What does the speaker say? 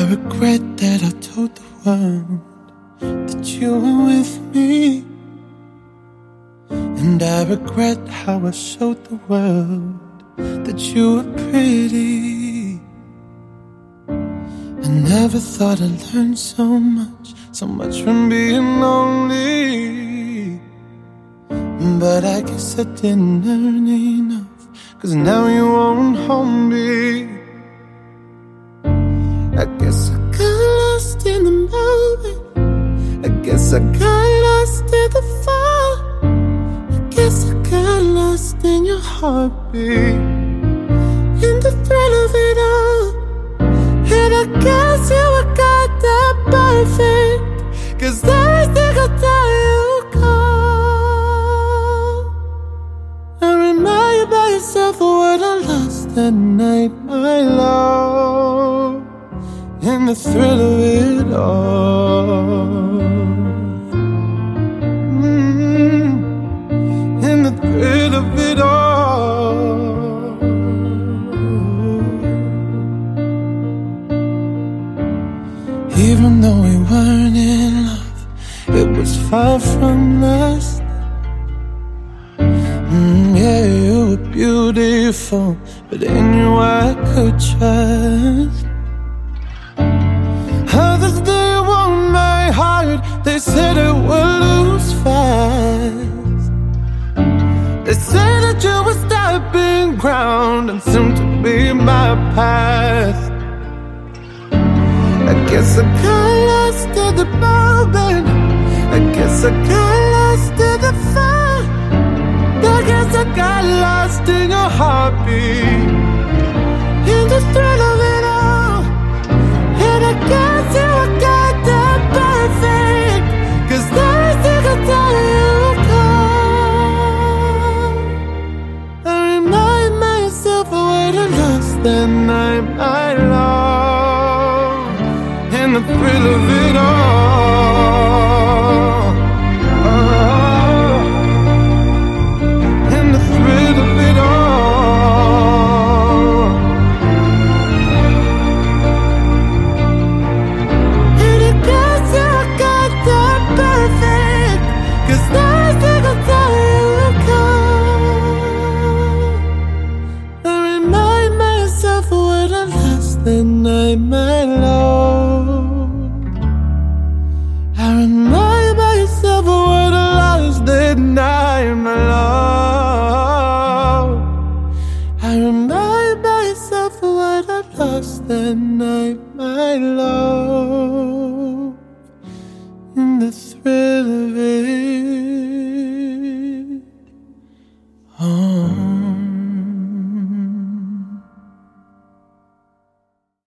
regret that I told the world that you were with me, and I regret how I showed the world that you were pretty. I never thought I'd learn so much from being lonely, but I guess I didn't learn enough, 'cause now you won't hold me. I guess I got lost in the moment, I guess I got lost in the fall, I guess I got lost in your heartbeat, in the thrill of it all. And I guess you were goddamn perfect, 'cause every single time you call, I remind myself of what I lost that night, my love, in the thrill of it all. In the thrill of it all. Even though we weren't in love, it was far from lust. Yeah, you were beautiful, but in you I could trust. Others, they won my heart, they said it would lose fast. They said that you were stopping ground and soon to be my past. I guess I got lost in the moment, I guess I got lost in the fire, I guess I got lost in your heartbeat, in the thrill of it all. And I guess you were goddamn perfect, 'cause every single time you call, I remind myself of what I lost that night, my love, in the thrill of it all. In the thrill of it all. And I guess you got that perfect, 'cause every single time you call, I remind myself of what I lost that night, my love. I remind myself of what I lost that night, my love. I remind myself of what I lost that night, my love, in the thrill of it.